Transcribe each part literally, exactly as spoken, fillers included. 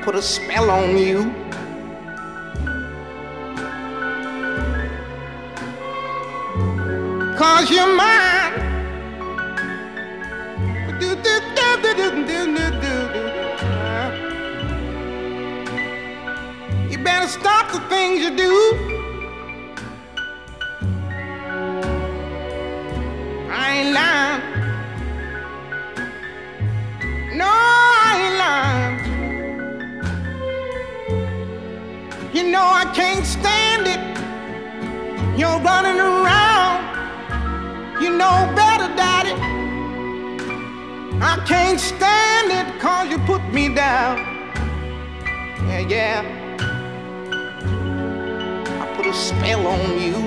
put a spell on you. Cause you're mine. Do, do, do, do, do, do, do, do. You better stop the things you do. I ain't lying. No, I ain't lying. You know I can't stand it. You're running around. You know better, Daddy. I can't stand it cause you put me down. Yeah, yeah. I put a spell on you.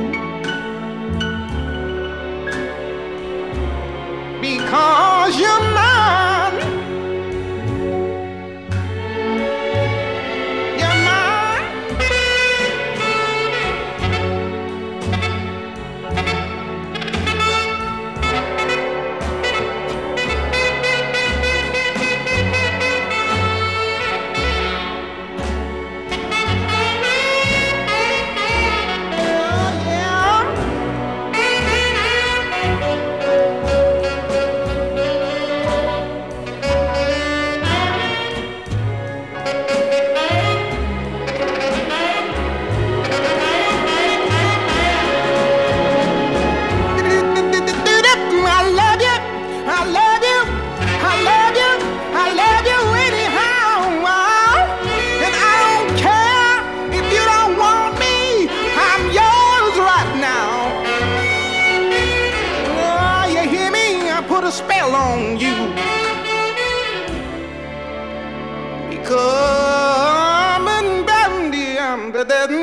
Because you're mine. Spell on you because I'm in